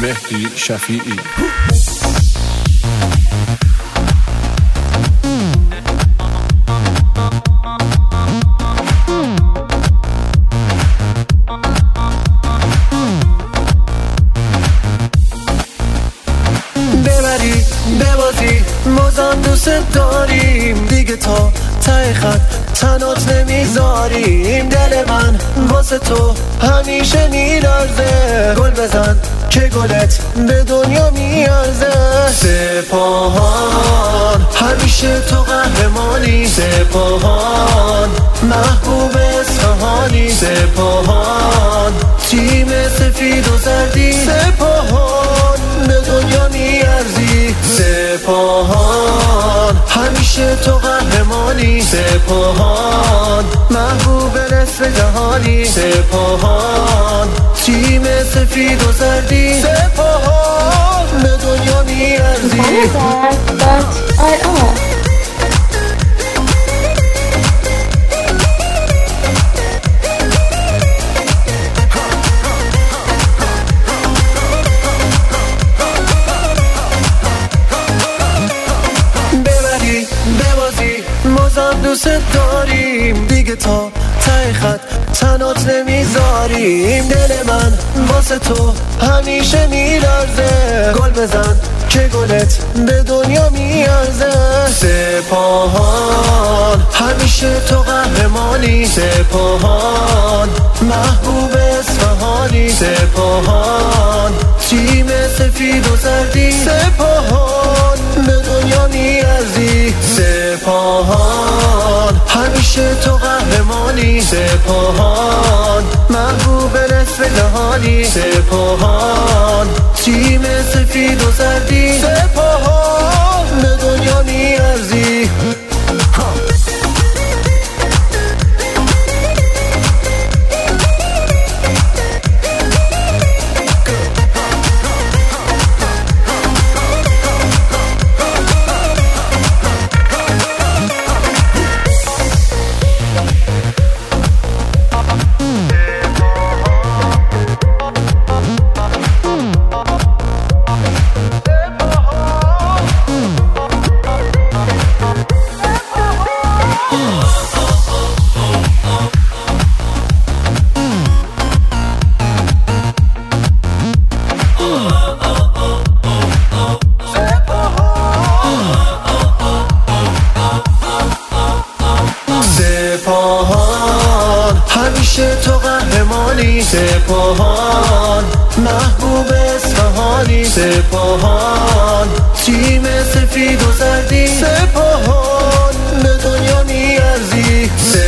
مهدی شفیعی. ببری ببازی مازم دوست داریم دیگه، تا ته خط تنات نمیذاریم. دل من واسه تو همیشه میلرزه، گل بزن که گلت به دنیا میارزه. سپاهان همیشه تو قهرمانی، سپاهان محبوب اصفهانی، سپاهان تیم سفید و زردی، سپاهان به دنیا میارزی. سپاهان همیشه تو قهرمانی، سپاهان محبوب نصف جهانی، سپاهان تیم سفید و زردی، سپاهان به دنیا میارزی. مازم دوست داریم دیگه، تا ته خط تنات نمیذاریم. دل من واسه تو همیشه میلرزه، گل بزن که گلت به دنیا میارزه. سپاهان همیشه تو قهرمانی، سپاهان محبوب اصفهانی، سپاهان تیم سفید و زردی، سپاهان به دنیا میارزی. سپاهان همیشه تو قهرمانی، سپاهان محبوب نصف جهانی، سپاهان تیم سفید و زردی، سپاهان به دنیا میارزی. سپاهان همیشه تو قهرمانی، سپاهان محبوب اصفهانی، سپاهان تیم سفید و زردی، سپاهان به دنیا میارزی.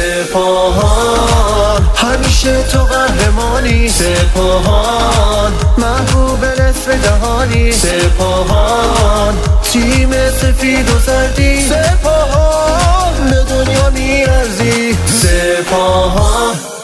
سپاهان همیشه تو قهرمانی، سپاهان محبوب نصف جهانی، سپاهان تیم سفید و زردی، سپاهان به دنیا میارزی. سپاهان